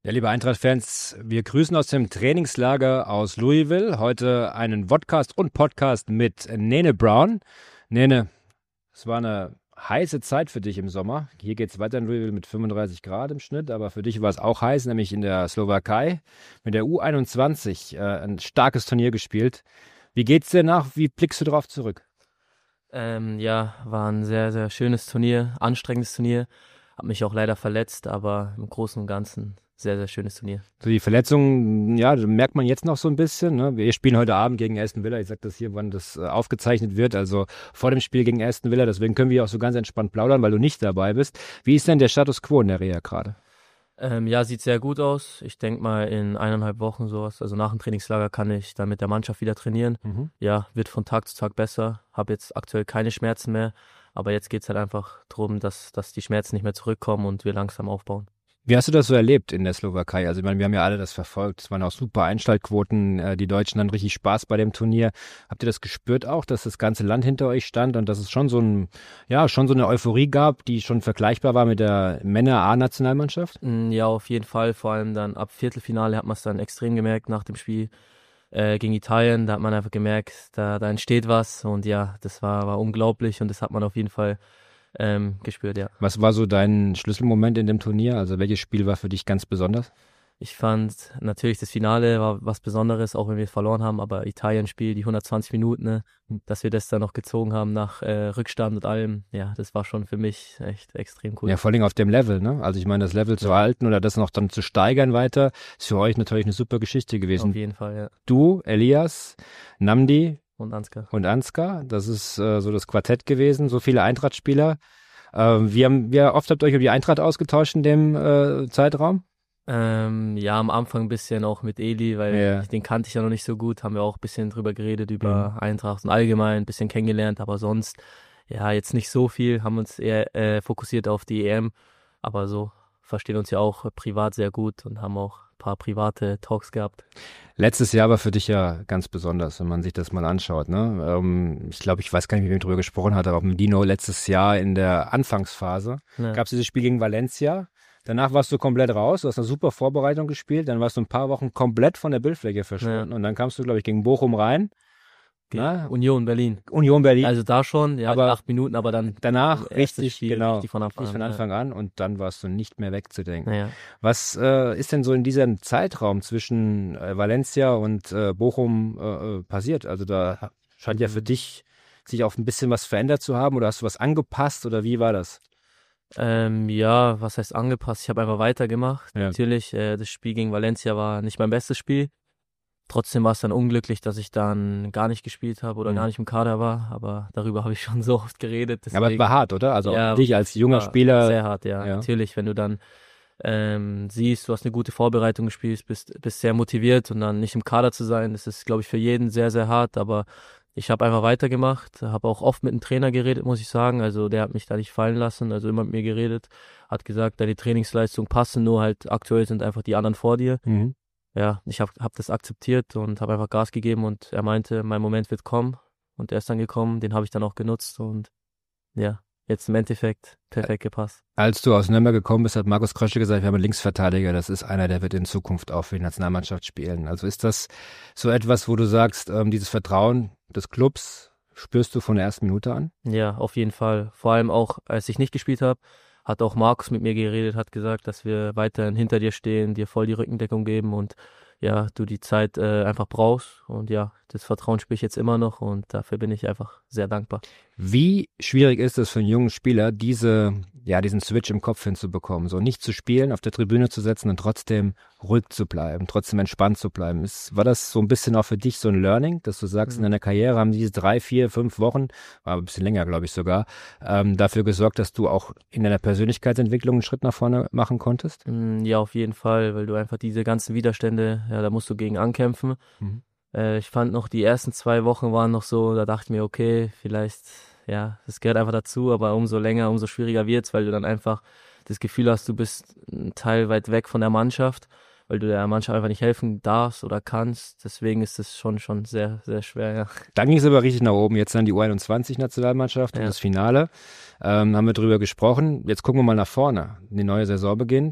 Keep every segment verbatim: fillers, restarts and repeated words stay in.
Ja, liebe Eintracht-Fans, wir grüßen aus dem Trainingslager aus Louisville. Heute einen Vodcast und Podcast mit Nene Brown. Nene, es war eine heiße Zeit für dich im Sommer. Hier geht es weiter in Louisville mit fünfunddreißig Grad im Schnitt, aber für dich war es auch heiß, nämlich in der Slowakei mit der U einundzwanzig. Äh, ein starkes Turnier gespielt. Wie geht's dir nach? Wie blickst du darauf zurück? Ähm, ja, war ein sehr, sehr schönes Turnier, anstrengendes Turnier. Hab mich auch leider verletzt, aber im Großen und Ganzen sehr, sehr schönes Turnier. So die Verletzungen, ja, merkt man jetzt noch so ein bisschen. Ne? Wir spielen heute Abend gegen Aston Villa. Ich sage das hier, wann das äh, aufgezeichnet wird. Also vor dem Spiel gegen Aston Villa. Deswegen können wir auch so ganz entspannt plaudern, weil du nicht dabei bist. Wie ist denn der Status quo in der Reha gerade? Ähm, ja, sieht sehr gut aus. Ich denke mal in eineinhalb Wochen sowas, also nach dem Trainingslager kann ich dann mit der Mannschaft wieder trainieren. Mhm. Ja, wird von Tag zu Tag besser. Habe jetzt aktuell keine Schmerzen mehr. Aber jetzt geht's halt einfach darum, dass, dass die Schmerzen nicht mehr zurückkommen und wir langsam aufbauen. Wie hast du das so erlebt in der Slowakei? Also ich meine, wir haben ja alle das verfolgt. Es waren auch super Einschaltquoten. Die Deutschen hatten richtig Spaß bei dem Turnier. Habt ihr das gespürt auch, dass das ganze Land hinter euch stand und dass es schon so ein, ja, schon so eine Euphorie gab, die schon vergleichbar war mit der Männer-A-Nationalmannschaft? Ja, auf jeden Fall. Vor allem dann ab Viertelfinale hat man es dann extrem gemerkt nach dem Spiel äh, gegen Italien. Da hat man einfach gemerkt, da, da entsteht was und ja, das war, war unglaublich und das hat man auf jeden Fall Ähm, gespürt, ja. Was war so dein Schlüsselmoment in dem Turnier? Also welches Spiel war für dich ganz besonders? Ich fand natürlich das Finale war was Besonderes, auch wenn wir verloren haben, aber Italien-Spiel, die hundertzwanzig Minuten, ne, dass wir das dann noch gezogen haben nach äh, Rückstand und allem, ja, das war schon für mich echt extrem cool. Ja, vor allem auf dem Level, ne? Also ich meine, das Level zu halten oder das noch dann zu steigern weiter, ist für euch natürlich eine super Geschichte gewesen. Auf jeden Fall, ja. Du, Elias, Nnamdi Und Ansgar. und Ansgar, das ist äh, so das Quartett gewesen, so viele Eintracht-Spieler. Äh, wie, haben, wie oft habt ihr euch über die Eintracht ausgetauscht in dem äh, Zeitraum? Ähm, ja, am Anfang ein bisschen auch mit Eli, weil Ja. den kannte ich ja noch nicht so gut, haben wir auch ein bisschen drüber geredet, über mhm. Eintracht und allgemein ein bisschen kennengelernt, aber sonst, ja, jetzt nicht so viel, haben uns eher äh, fokussiert auf die E M, aber so verstehen uns ja auch privat sehr gut und haben auch ein paar private Talks gehabt. Letztes Jahr war für dich ja ganz besonders, wenn man sich das mal anschaut. Ne? Ähm, ich glaube, ich weiß gar nicht, mit wem ich drüber gesprochen hatte, aber auch mit Dino letztes Jahr in der Anfangsphase Ja. gab es dieses Spiel gegen Valencia. Danach warst du komplett raus, du hast eine super Vorbereitung gespielt, dann warst du ein paar Wochen komplett von der Bildfläche verschwunden Ja. und dann kamst du, glaube ich, gegen Bochum rein. Na? Union Berlin. Union Berlin. Also da schon, ja, aber acht Minuten, aber dann danach richtig, Spiel, genau, richtig von Anfang, richtig von Anfang an, an, an und dann warst du nicht mehr wegzudenken. Ja. Was äh, ist denn so in diesem Zeitraum zwischen äh, Valencia und äh, Bochum äh, passiert? Also da scheint mhm. ja für dich sich auch ein bisschen was verändert zu haben oder hast du was angepasst oder wie war das? Ähm, ja, was heißt angepasst? Ich habe einfach weitergemacht. Ja. Natürlich, äh, das Spiel gegen Valencia war nicht mein bestes Spiel. Trotzdem war es dann unglücklich, dass ich dann gar nicht gespielt habe oder mhm. gar nicht im Kader war. Aber darüber habe ich schon so oft geredet. Deswegen, aber es war hart, oder? Also ja, auch dich als junger Spieler. Sehr hart, ja. ja. Natürlich, wenn du dann ähm, siehst, du hast eine gute Vorbereitung gespielt, bist, bist sehr motiviert und dann nicht im Kader zu sein, das ist, glaube ich, für jeden sehr, sehr hart. Aber ich habe einfach weitergemacht, habe auch oft mit dem Trainer geredet, muss ich sagen. Also der hat mich da nicht fallen lassen, also immer mit mir geredet, hat gesagt, deine Trainingsleistung passen, nur halt aktuell sind einfach die anderen vor dir. Mhm. Ja, ich habe hab das akzeptiert und habe einfach Gas gegeben und er meinte, mein Moment wird kommen und er ist dann gekommen, den habe ich dann auch genutzt und ja, jetzt im Endeffekt perfekt gepasst. Als du aus Nürnberg gekommen bist, hat Markus Krösche gesagt, wir haben einen Linksverteidiger, das ist einer, der wird in Zukunft auch für die Nationalmannschaft spielen. Also ist das so etwas, wo du sagst, ähm, dieses Vertrauen des Clubs spürst du von der ersten Minute an? Ja, auf jeden Fall. Vor allem auch, als ich nicht gespielt habe, hat auch Markus mit mir geredet, hat gesagt, dass wir weiterhin hinter dir stehen, dir voll die Rückendeckung geben und ja, du die Zeit äh, einfach brauchst. Und ja, das Vertrauen spüre ich jetzt immer noch und dafür bin ich einfach sehr dankbar. Wie schwierig ist es für einen jungen Spieler, diese, ja, diesen Switch im Kopf hinzubekommen? So nicht zu spielen, auf der Tribüne zu setzen und trotzdem ruhig zu bleiben, trotzdem entspannt zu bleiben. Ist, war das so ein bisschen auch für dich so ein Learning, dass du sagst, mhm. in deiner Karriere haben diese drei, vier, fünf Wochen, war ein bisschen länger, glaube ich sogar, ähm, dafür gesorgt, dass du auch in deiner Persönlichkeitsentwicklung einen Schritt nach vorne machen konntest? Ja, auf jeden Fall, weil du einfach diese ganzen Widerstände, ja, da musst du gegen ankämpfen. Mhm. Äh, ich fand noch, die ersten zwei Wochen waren noch so, da dachte ich mir, okay, vielleicht, ja, das gehört einfach dazu, aber umso länger, umso schwieriger wird's, weil du dann einfach das Gefühl hast, du bist ein Teil weit weg von der Mannschaft, weil du der Mannschaft einfach nicht helfen darfst oder kannst. Deswegen ist es schon schon sehr, sehr schwer, ja. Dann ging es aber richtig nach oben. Jetzt dann die U einundzwanzig-Nationalmannschaft und ja. das Finale. Ähm, haben wir drüber gesprochen. Jetzt gucken wir mal nach vorne. Die neue Saison beginnt.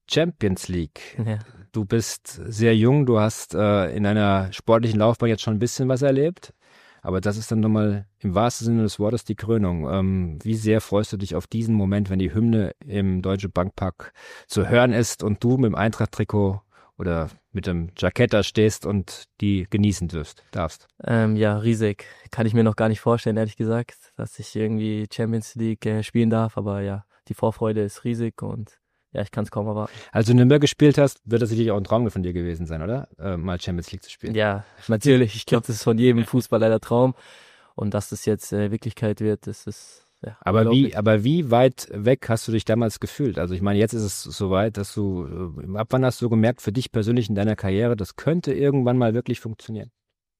Champions League. Ja. Du bist sehr jung, du hast äh, in deiner sportlichen Laufbahn jetzt schon ein bisschen was erlebt, aber das ist dann nochmal im wahrsten Sinne des Wortes die Krönung. Ähm, wie sehr freust du dich auf diesen Moment, wenn die Hymne im Deutsche Bankpark zu hören ist und du mit dem Eintracht-Trikot oder mit dem Jackett da stehst und die genießen dürst, darfst? Ähm, ja, riesig. Kann ich mir noch gar nicht vorstellen, ehrlich gesagt, dass ich irgendwie Champions League äh, spielen darf, aber ja, die Vorfreude ist riesig und ja, ich kann es kaum erwarten. Als du in Nürnberg gespielt hast, wird das sicherlich auch ein Traum von dir gewesen sein, oder? Äh, mal Champions League zu spielen. Ja, natürlich. Ich glaube, das ist von jedem Fußballer der Traum. Und dass das jetzt äh, Wirklichkeit wird, das ist ja. Aber wie, aber wie weit weg hast du dich damals gefühlt? Also ich meine, jetzt ist es soweit, dass du, ab wann hast du gemerkt, für dich persönlich in deiner Karriere, das könnte irgendwann mal wirklich funktionieren?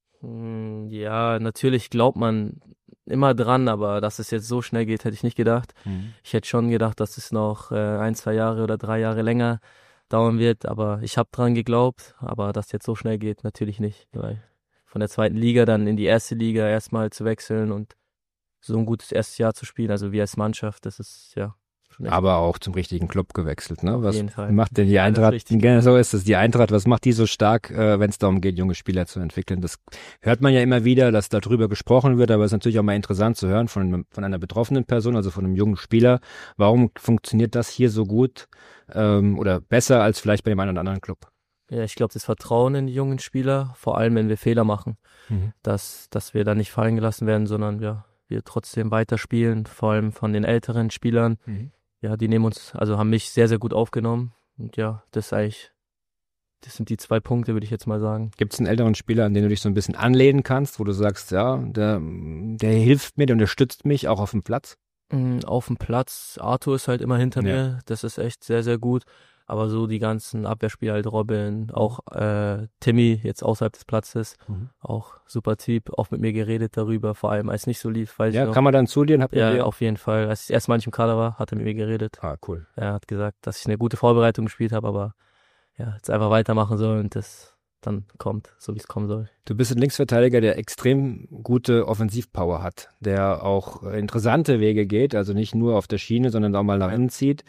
Ja, natürlich glaubt man immer dran, aber dass es jetzt so schnell geht, hätte ich nicht gedacht. Mhm. Ich hätte schon gedacht, dass es noch äh, ein, zwei Jahre oder drei Jahre länger dauern wird, aber ich habe dran geglaubt, aber dass es jetzt so schnell geht, natürlich nicht. Weil von der zweiten Liga dann in die erste Liga erstmal zu wechseln und so ein gutes erstes Jahr zu spielen, also wir als Mannschaft, das ist ja schon echt. Aber auch zum richtigen Club gewechselt, ne? Was Auf jeden Fall. macht denn die Eintracht? Ja, so ist es, die Eintracht, was macht die so stark, äh, wenn es darum geht, junge Spieler zu entwickeln? Das hört man ja immer wieder, dass darüber gesprochen wird, aber es ist natürlich auch mal interessant zu hören von, von einer betroffenen Person, also von einem jungen Spieler. Warum funktioniert das hier so gut ähm, oder besser als vielleicht bei dem einen oder anderen Club? Ja, ich glaube, das Vertrauen in die jungen Spieler, vor allem wenn wir Fehler machen, mhm. dass, dass wir da nicht fallen gelassen werden, sondern ja, wir trotzdem weiterspielen, vor allem von den älteren Spielern. Mhm. Ja, die nehmen uns, also haben mich sehr, sehr gut aufgenommen. Und ja, das ist eigentlich, das sind die zwei Punkte, würde ich jetzt mal sagen. Gibt es einen älteren Spieler, an den du dich so ein bisschen anlehnen kannst, wo du sagst, ja, der, der hilft mir, der unterstützt mich auch auf dem Platz? Mhm, auf dem Platz, Arthur ist halt immer hinter ja. mir, das ist echt sehr, sehr gut. Aber so die ganzen Abwehrspieler, halt Robin, auch äh, Timmy jetzt außerhalb des Platzes, mhm. auch super Typ, auch mit mir geredet darüber, vor allem als es nicht so lief. Weiß ja, ich noch. Kann man dann zu dir? Habt ihr ja, dir? Auf jeden Fall. Als ich das erste Mal nicht im Kader war, hat er mit mir geredet. Ah, cool. Er hat gesagt, dass ich eine gute Vorbereitung gespielt habe, aber ja, jetzt einfach weitermachen soll und das dann kommt, so wie es kommen soll. Du bist ein Linksverteidiger, der extrem gute Offensivpower hat, der auch interessante Wege geht, also nicht nur auf der Schiene, sondern auch mal nach innen zieht.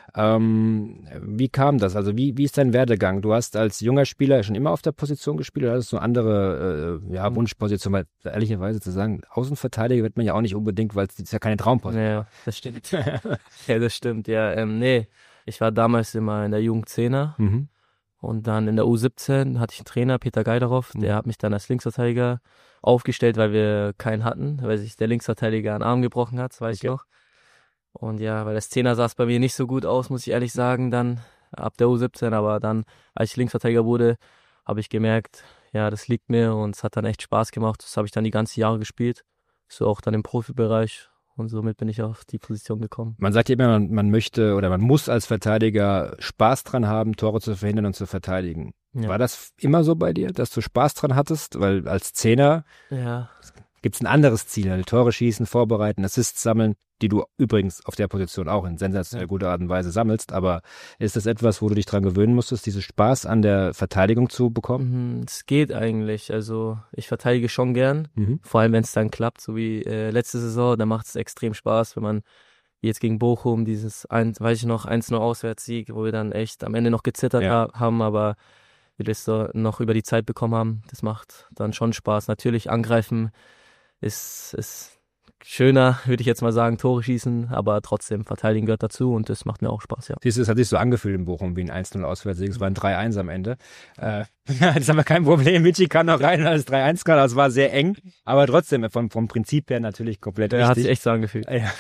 Ähm, wie kam das? Also wie, wie ist dein Werdegang? Du hast als junger Spieler schon immer auf der Position gespielt oder hattest du eine andere äh, ja, Wunschposition? Weil ehrlicherweise zu sagen, Außenverteidiger wird man ja auch nicht unbedingt, weil es ist ja keine Traumposition. Ja, das stimmt. ja, das stimmt. Ja, ähm, nee, ich war damals immer in der Jugend Zehner mhm. und dann in der U siebzehn hatte ich einen Trainer, Peter Geideroff, mhm. der hat mich dann als Linksverteidiger aufgestellt, weil wir keinen hatten, weil sich der Linksverteidiger einen Arm gebrochen hat, das weiß okay. ich noch. Und ja, weil das Zehner sah es bei mir nicht so gut aus, muss ich ehrlich sagen, dann ab der U siebzehn, aber dann, als ich Linksverteidiger wurde, habe ich gemerkt, ja, das liegt mir und es hat dann echt Spaß gemacht. Das habe ich dann die ganzen Jahre gespielt, so auch dann im Profibereich und somit bin ich auf die Position gekommen. Man sagt ja immer, man, man möchte oder man muss als Verteidiger Spaß dran haben, Tore zu verhindern und zu verteidigen. Ja. War das immer so bei dir, dass du Spaß dran hattest? Weil als Zehner ja. gibt es ein anderes Ziel, also Tore schießen, vorbereiten, Assists sammeln, die du übrigens auf der Position auch in sensationell guter Art und Weise sammelst. Aber ist das etwas, wo du dich dran gewöhnen musstest, diesen Spaß an der Verteidigung zu bekommen? Es geht eigentlich. Also ich verteidige schon gern, mhm. vor allem wenn es dann klappt, so wie äh, letzte Saison. Da macht es extrem Spaß, wenn man jetzt gegen Bochum dieses, ein, weiß ich noch, eins null Auswärtssieg, wo wir dann echt am Ende noch gezittert ja. haben, aber wir das so noch über die Zeit bekommen haben. Das macht dann schon Spaß. Natürlich angreifen ist, ist schöner, würde ich jetzt mal sagen, Tore schießen, aber trotzdem verteidigen gehört dazu und das macht mir auch Spaß, ja. Siehst du, es hat sich so angefühlt in Bochum wie ein eins null Auswärtssieg, es war ein drei eins am Ende. Äh, das haben wir kein Problem, Michi kann noch rein, als drei eins kann, das war sehr eng, aber trotzdem vom, vom Prinzip her natürlich komplett ja, richtig. Hat sich echt so angefühlt. Ja.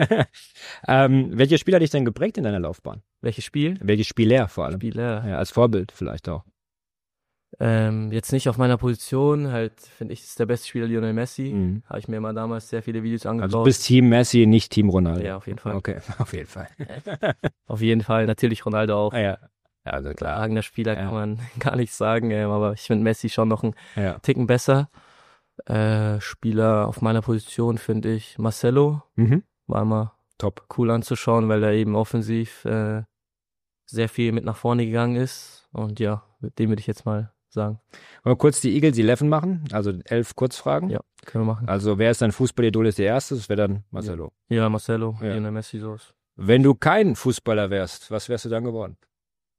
ähm, welche Spiele hat dich denn geprägt in deiner Laufbahn? Welches Spiel? Welche Spieler vor allem? Spieler. Ja, als Vorbild vielleicht auch. Ähm, jetzt nicht auf meiner Position, halt finde ich, ist der beste Spieler Lionel Messi. Mhm. Habe ich mir mal damals sehr viele Videos angeschaut. Also du bist Team Messi, nicht Team Ronaldo. Ja, auf jeden Fall. Okay, auf jeden Fall. auf jeden Fall, natürlich Ronaldo auch. Ah, ja. Ja, also klar. Eigener Spieler ja. kann man gar nicht sagen, ähm, aber ich finde Messi schon noch einen ja. Ticken besser. Äh, Spieler auf meiner Position finde ich Marcelo. Mhm. War immer top cool anzuschauen, weil er eben offensiv äh, sehr viel mit nach vorne gegangen ist. Und ja, mit dem würde ich jetzt mal sagen. Wollen wir kurz die Eagles elf machen? Also elf Kurzfragen? Ja, können wir machen. Also wer ist dein Fußballidol, ist der erste? Das wäre dann Marcelo. Ja, ja Marcelo, ja. Lionel Messi, so. Wenn du kein Fußballer wärst, was wärst du dann geworden?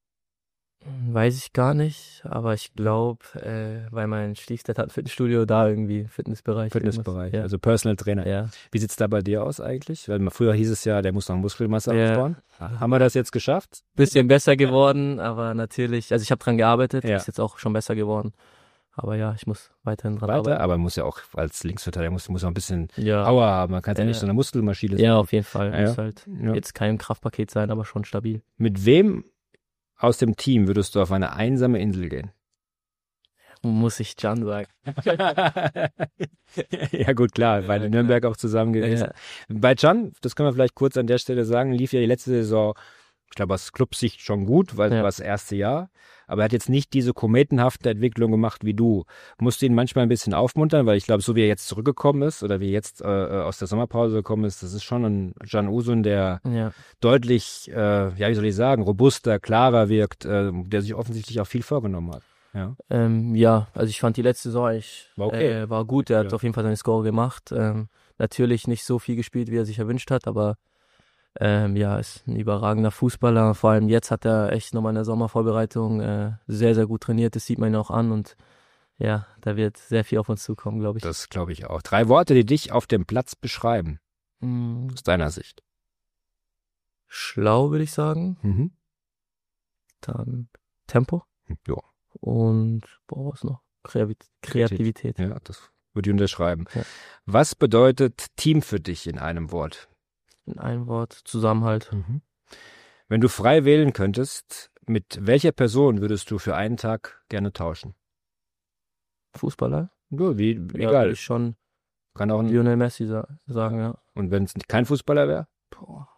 Weiß ich gar nicht, aber ich glaube, äh, weil mein Stiefdad hat ein Fitnessstudio, da irgendwie Fitnessbereich. Fitnessbereich, ja. also Personal Trainer. Ja. Wie sieht's da bei dir aus eigentlich? Weil früher hieß es ja, der muss noch Muskelmasse Ja. aufbauen. Haben wir das jetzt geschafft? Bisschen besser geworden, aber natürlich, also ich habe dran gearbeitet, Ja. ist jetzt auch schon besser geworden. Aber ja, ich muss weiterhin dran Weiter, arbeiten. aber man muss ja auch als Linksverteidiger muss, muss auch ein bisschen Ja, Power haben. Man kann ja Ja. nicht so eine Muskelmaschine sein. ja, auf jeden Fall. Ja, ja. Muss halt Ja. jetzt kein Kraftpaket sein, aber schon stabil. Mit wem aus dem Team würdest du auf eine einsame Insel gehen? Muss ich Can sagen. Ja gut, klar, weil in Nürnberg auch zusammen gewesen. Ja. Bei Can, das können wir vielleicht kurz an der Stelle sagen, lief ja die letzte Saison, ich glaube aus Clubsicht schon gut, weil es Ja. war das erste Jahr. Aber er hat jetzt nicht diese kometenhafte Entwicklung gemacht wie du. Musst du ihn manchmal ein bisschen aufmuntern, weil ich glaube, so wie er jetzt zurückgekommen ist oder wie er jetzt äh, aus der Sommerpause gekommen ist, das ist schon ein Can Usun, der Ja. deutlich, äh, ja wie soll ich sagen, robuster, klarer wirkt, äh, der sich offensichtlich auch viel vorgenommen hat. Ja. Ähm, ja, also ich fand die letzte Saison eigentlich, War okay. äh, war gut. Er hat Ja. auf jeden Fall seine Score gemacht. Ähm, natürlich nicht so viel gespielt, wie er sich erwünscht hat, aber ähm, ja, ist ein überragender Fußballer. Vor allem jetzt hat er echt nochmal in der Sommervorbereitung äh, sehr, sehr gut trainiert. Das sieht man ihn auch an und ja, da wird sehr viel auf uns zukommen, glaube ich. Das glaube ich auch. Drei Worte, die dich auf dem Platz beschreiben, Mm, aus deiner Sicht. schlau, würde ich sagen. Mhm. Dann Tempo Ja. und boah, was noch? Kreavi- Kreativität. Ja, das würde ich unterschreiben. Ja. Was bedeutet Team für dich in einem Wort? In einem Wort, Zusammenhalt. Wenn du frei wählen könntest, mit welcher Person würdest du für einen Tag gerne tauschen? Fußballer? Ja, wie, Ja, egal. würde ich schon Kann auch ein, Lionel Messi sa sagen, ja. und wenn es kein Fußballer wäre? Boah.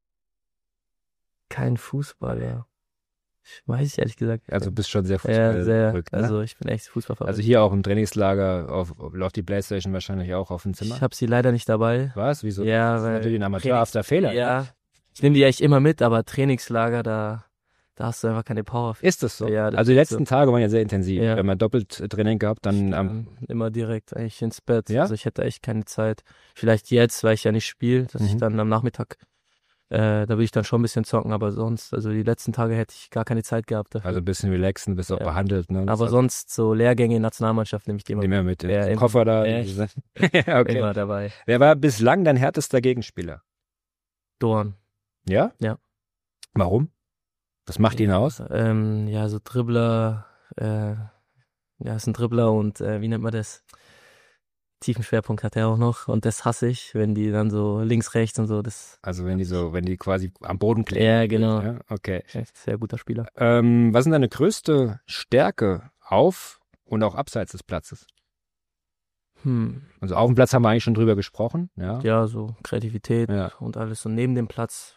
Kein Fußballer. Ich weiß ehrlich gesagt. Also bist schon sehr ja, Fußball sehr. verrückt, ne? Also ich bin echt Fußballverrückt. Also hier auch im Trainingslager auf, auf, läuft die Playstation wahrscheinlich auch auf dem Zimmer. ich habe sie leider nicht dabei. Was? Wieso? Ja, Das ist weil natürlich ein amateurhafter Fehler. ne? Ja. Ich nehme die echt immer mit, aber Trainingslager, da, da hast du einfach keine Power. für. Ist das so? Ja, das also die ist letzten Tage waren ja sehr intensiv. Ja. Wenn man doppelt äh, Training gehabt, dann am Ähm, immer direkt eigentlich ins Bett. Ja? Also ich hätte echt keine Zeit. Vielleicht jetzt, weil ich ja nicht spiele, dass ich Mhm. dann am Nachmittag, äh, da will ich dann schon ein bisschen zocken, aber sonst, also die letzten Tage hätte ich gar keine Zeit gehabt dafür. also ein bisschen relaxen, bist auch Ja. behandelt. Ne? aber Das sonst so Lehrgänge in Nationalmannschaft nehme ich die immer, nehmen wir mit dem Ja, immer. Koffer da. Ja. diese- ja, okay. immer dabei. Wer war bislang dein härtester Gegenspieler? Dorn. Ja? Ja. Warum? Was macht ihn aus? Ähm, ja, so Dribbler, äh, ja, ist ein Dribbler und äh, wie nennt man das? Tiefen Schwerpunkt hat er auch noch und das hasse ich, wenn die dann so links, rechts und so, das Also wenn die so, wenn die quasi am Boden kleben. ja, genau. Ja, okay. Echt sehr guter Spieler. Ähm, was ist deine größte Stärke auf und auch abseits des Platzes? Hm. Also auf dem Platz haben wir eigentlich schon drüber gesprochen. Ja. Ja, so Kreativität Ja. und alles so neben dem Platz.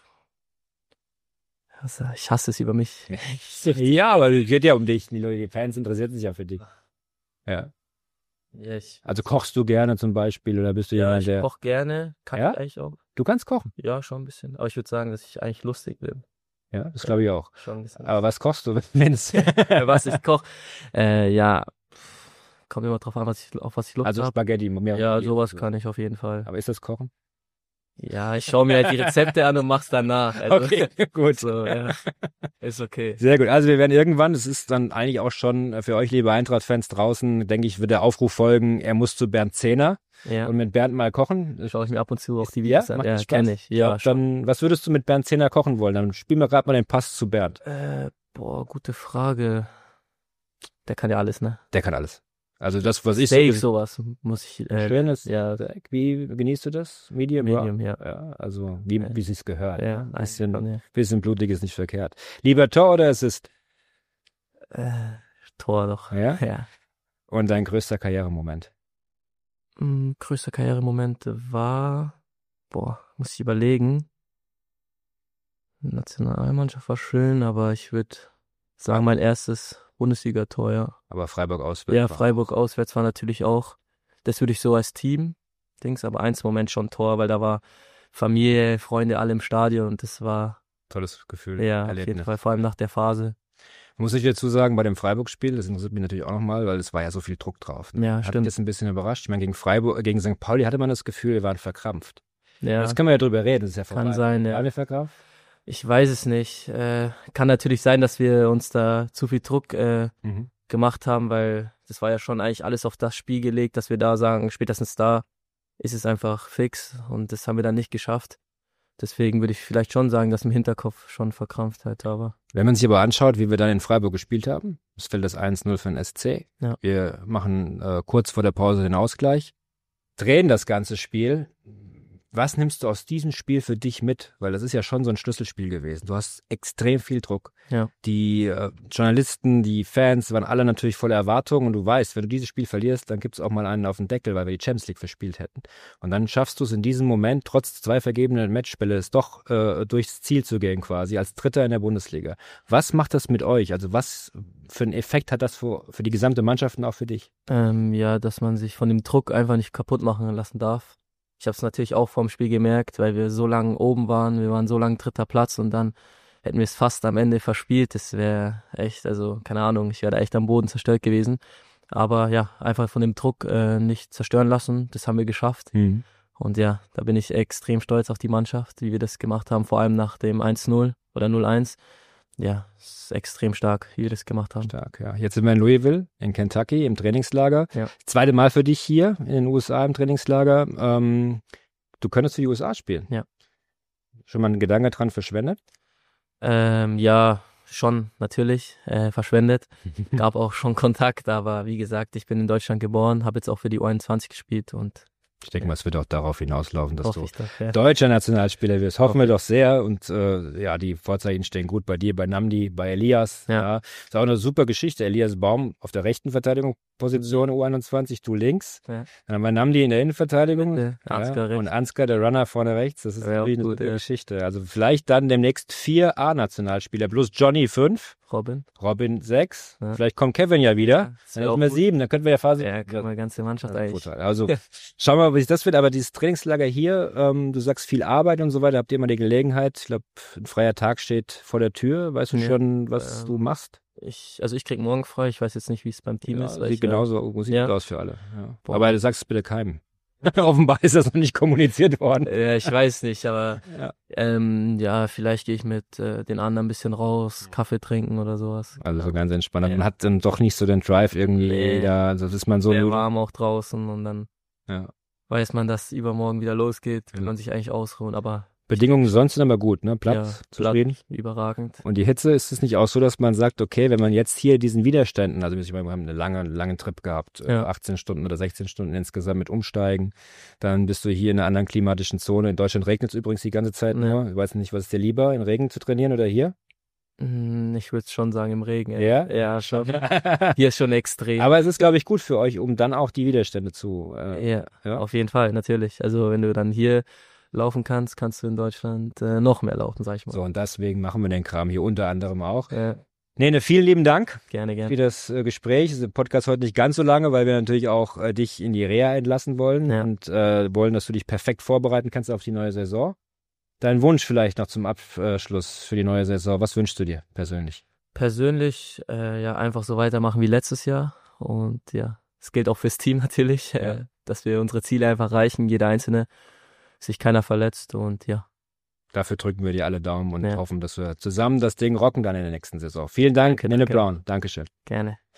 Also, ich hasse es über mich. Ja, aber es geht ja um dich. Die Leute, die Fans interessieren sich ja für dich. Ja. Ja, ich, Also kochst du gerne zum Beispiel oder bist du ja, jemand, ich der. koche gerne, kann Ja? ich eigentlich auch. Du kannst kochen. Ja, schon ein bisschen. Aber ich würde sagen, dass ich eigentlich lustig bin. Ja, das glaube ich auch. Schon ein bisschen. Aber was kochst du, wenn es. was ich koche? Äh, ja, kommt immer drauf an, was ich, auf was ich Lust Also habe. Spaghetti. Mehr Ja, sowas kann ich auf jeden Fall. Aber ist das Kochen? Ja, ich schaue mir halt die Rezepte an und mach's danach. Also, gut. So, ja. Ist okay. Sehr gut. Also wir werden irgendwann, das ist dann eigentlich auch schon für euch, liebe Eintracht-Fans draußen, denke ich, wird der Aufruf folgen, er muss zu Bernd Zehner Ja. und mit Bernd mal kochen. Schaue ich mir ab und zu auch die Ja, Videos an. macht Ja, Spaß? kenne ich. Ja, Ja, dann, was würdest du mit Bernd Zehner kochen wollen? Dann spielen wir gerade mal den Pass zu Bernd. Äh, boah, gute Frage. Der kann ja alles, ne? Der kann alles. Also das, was ich Steak, so sowas muss ich. Äh, schönes ja. Steak. Wie genießt du das? Medium? Medium, ja. Ja, also wie, Ja. wie sich's gehört. Ja, ne? bisschen, ja. bisschen blutig ist nicht verkehrt. Lieber Tor oder Assist? Äh, Tor doch. Ja? Ja. Und dein größter Karrieremoment? Mm, größter Karrieremoment war, boah, muss ich überlegen. Nationalmannschaft war schön, aber ich würde sagen, mein erstes Bundesliga-Tor, ja. Aber Freiburg auswärts. Ja, war- Freiburg auswärts war natürlich auch, das würde ich so als Team, Dings, aber eins Moment schon Tor, weil da war Familie, Freunde, alle im Stadion und das war, Tolles Gefühl. ja, auf Erlebnis. jeden Fall, vor allem nach der Phase. Muss ich dazu sagen, bei dem Freiburg-Spiel, das interessiert mich natürlich auch nochmal, weil es war ja so viel Druck drauf. Ja, Hat mich stimmt. jetzt ein bisschen überrascht. Ich meine, gegen Freiburg, gegen Sankt Pauli hatte man das Gefühl, wir waren verkrampft. Ja, Jetzt können wir ja drüber reden, das ist ja vorbei. kann sein, Waren ja. wir verkrampft? Ich weiß es nicht. Äh, kann natürlich sein, dass wir uns da zu viel Druck äh, mhm. gemacht haben, weil das war ja schon eigentlich alles auf das Spiel gelegt, dass wir da sagen, spätestens da ist es einfach fix und das haben wir dann nicht geschafft. Deswegen würde ich vielleicht schon sagen, dass im Hinterkopf schon Verkrampftheit da war. Wenn man sich aber anschaut, wie wir dann in Freiburg gespielt haben, es fällt das eins null für den S C. Ja. Wir machen äh, kurz vor der Pause den Ausgleich, drehen das ganze Spiel. Was nimmst du aus diesem Spiel für dich mit? Weil das ist ja schon so ein Schlüsselspiel gewesen. Du hast extrem viel Druck. Ja. Die äh, Journalisten, die Fans waren alle natürlich voller Erwartungen und du weißt, wenn du dieses Spiel verlierst, dann gibt es auch mal einen auf den Deckel, weil wir die Champions League verspielt hätten. Und dann schaffst du es in diesem Moment, trotz zwei vergebenen Matchspiele, es doch äh, durchs Ziel zu gehen quasi, als Dritter in der Bundesliga. Was macht das mit euch? Also was für einen Effekt hat das für, für die gesamte Mannschaft und auch für dich? Ähm, ja, dass man sich von dem Druck einfach nicht kaputt machen lassen darf. Ich habe es natürlich auch vorm Spiel gemerkt, weil wir so lange oben waren, wir waren so lange dritter Platz und dann hätten wir es fast am Ende verspielt. Das wäre echt, also keine Ahnung, ich wäre da echt am Boden zerstört gewesen. Aber ja, einfach von dem Druck äh, nicht zerstören lassen, das haben wir geschafft. Mhm. Und ja, da bin ich extrem stolz auf die Mannschaft, wie wir das gemacht haben, vor allem nach dem eins null oder null eins. Ja, es ist extrem stark, wie wir das gemacht haben. Stark, ja. Jetzt sind wir in Louisville, in Kentucky, im Trainingslager. Ja. Zweite Mal für dich hier in den U S A im Trainingslager. Ähm, du könntest für die U S A spielen. Ja. Schon mal einen Gedanke dran verschwendet? Ähm, ja, schon, natürlich, äh, verschwendet. Gab auch schon Kontakt, aber wie gesagt, ich bin in Deutschland geboren, habe jetzt auch für die U einundzwanzig gespielt und ich denke mal, es wird auch darauf hinauslaufen, dass du doch, ja. deutscher Nationalspieler wirst. Hoffen wir doch sehr. Und äh, ja, die Vorzeichen stehen gut bei dir, bei Namdi, bei Elias. Ja. Ja. Ist auch eine super Geschichte. Elias Baum auf der rechten Verteidigungsposition U einundzwanzig, du links. Ja. Dann haben wir Namdi in der Innenverteidigung. Ja, Ansgar ja. Und Ansgar, der Runner, vorne rechts. Das ist ja, natürlich eine gut, super ja. Geschichte. Also vielleicht dann demnächst vier A-Nationalspieler plus Johnny fünf. Robin. Robin sechs. Ja. Vielleicht kommt Kevin ja wieder. Ja, dann sind wir sieben. Dann könnten wir ja fast. Ja, können wir ganze Mannschaft ja, eigentlich. Total. Also schauen wir mal, wie sich das wird. Aber dieses Trainingslager hier, ähm, du sagst viel Arbeit und so weiter. Habt ihr mal die Gelegenheit? Ich glaube, ein freier Tag steht vor der Tür. Weißt du ja. schon, was ähm, du machst? Ich, also ich krieg morgen frei. Ich weiß jetzt nicht, wie es beim Team ja, ist. Sieht ich, genauso sieht ja. aus für alle. Ja. Aber du sagst es bitte keinem. Offenbar ist das noch nicht kommuniziert worden. Ja, ich weiß nicht, aber ja. Ähm, ja, vielleicht gehe ich mit äh, den anderen ein bisschen raus, Kaffee trinken oder sowas. Also so ganz entspannt. Ja. Man hat dann doch nicht so den Drive irgendwie nee. da, also ist man so sehr warm auch draußen und dann ja. weiß man, dass übermorgen wieder losgeht, kann ja. man sich eigentlich ausruhen, aber Bedingungen sonst sind aber gut, ne? Platz, ja, zufrieden? Platz, überragend. Und die Hitze, ist es nicht auch so, dass man sagt, okay, wenn man jetzt hier diesen Widerständen, also wir haben einen langen, langen Trip gehabt, ja. achtzehn Stunden oder sechzehn Stunden insgesamt mit Umsteigen, dann bist du hier in einer anderen klimatischen Zone. In Deutschland regnet es übrigens die ganze Zeit ja. nur. Ich weiß nicht, was ist dir lieber, in Regen zu trainieren oder hier? Ich würde schon sagen, im Regen. Ey. Ja? Ja, schon. Hier ist schon extrem. Aber es ist, glaube ich, gut für euch, um dann auch die Widerstände zu... Äh, ja, ja, auf jeden Fall, natürlich. Also wenn du dann hier laufen kannst, kannst du in Deutschland äh, noch mehr laufen, sag ich mal. So, und deswegen machen wir den Kram hier unter anderem auch. Ja. Nene, vielen lieben Dank. Gerne, gerne. Für das äh, Gespräch. Der Podcast heute nicht ganz so lange, weil wir natürlich auch äh, dich in die Reha entlassen wollen ja. und äh, wollen, dass du dich perfekt vorbereiten kannst auf die neue Saison. Dein Wunsch vielleicht noch zum Abschluss für die neue Saison. Was wünschst du dir persönlich? Persönlich, äh, ja, einfach so weitermachen wie letztes Jahr. Und ja, es gilt auch fürs Team natürlich, ja. äh, dass wir unsere Ziele einfach erreichen, jeder Einzelne, sich keiner verletzt und ja. Dafür drücken wir dir alle Daumen und ja. hoffen, dass wir zusammen das Ding rocken dann in der nächsten Saison. Vielen Dank, danke, Nene danke. Brown. Dankeschön. Gerne.